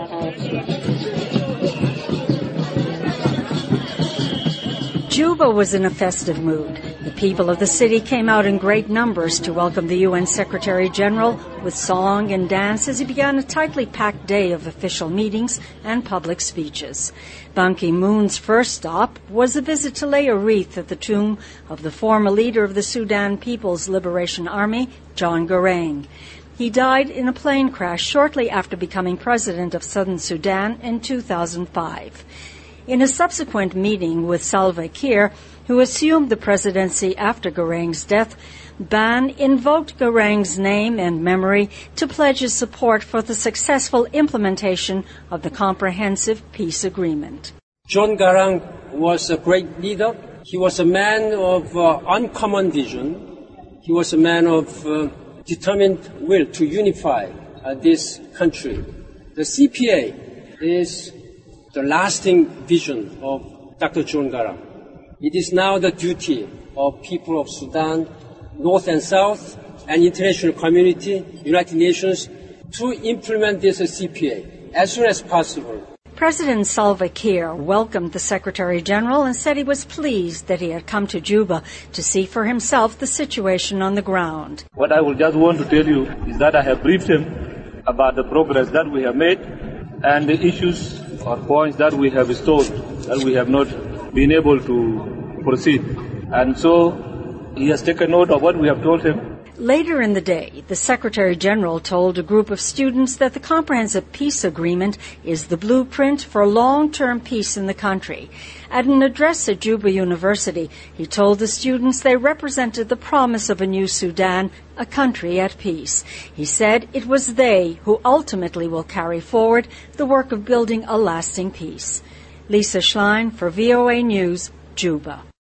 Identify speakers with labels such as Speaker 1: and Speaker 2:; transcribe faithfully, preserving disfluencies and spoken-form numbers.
Speaker 1: Juba was in a festive mood. The people of the city came out in great numbers to welcome the U N Secretary-General with song and dance as he began a tightly packed day of official meetings and public speeches. Ban Ki-moon's first stop was a visit to lay a wreath at the tomb of the former leader of the Sudan People's Liberation Army, John Garang. He died in a plane crash shortly after becoming president of Southern Sudan in two thousand five. In a subsequent meeting with Salva Kiir, who assumed the presidency after Garang's death, Ban invoked Garang's name and memory to pledge his support for the successful implementation of the Comprehensive Peace Agreement.
Speaker 2: John Garang was a great leader. He was a man of uh, uncommon vision. He was a man of uh, determined will to unify uh, this country. The C P A is the lasting vision of Doctor John Garang. It is now the duty of people of Sudan, North and South, and international community, United Nations, to implement this C P A as soon as possible.
Speaker 1: President Salva Kiir welcomed the Secretary-General and said he was pleased that he had come to Juba to see for himself the situation on the ground.
Speaker 3: What I will just want to tell you is that I have briefed him about the progress that we have made and the issues or points that we have stalled, that we have not been able to proceed. And so he has taken note of what we have told him.
Speaker 1: Later in the day, the Secretary-General told a group of students that the Comprehensive Peace Agreement is the blueprint for long-term peace in the country. At an address at Juba University, he told the students they represented the promise of a new Sudan, a country at peace. He said it was they who ultimately will carry forward the work of building a lasting peace. Lisa Schlein for V O A News, Juba.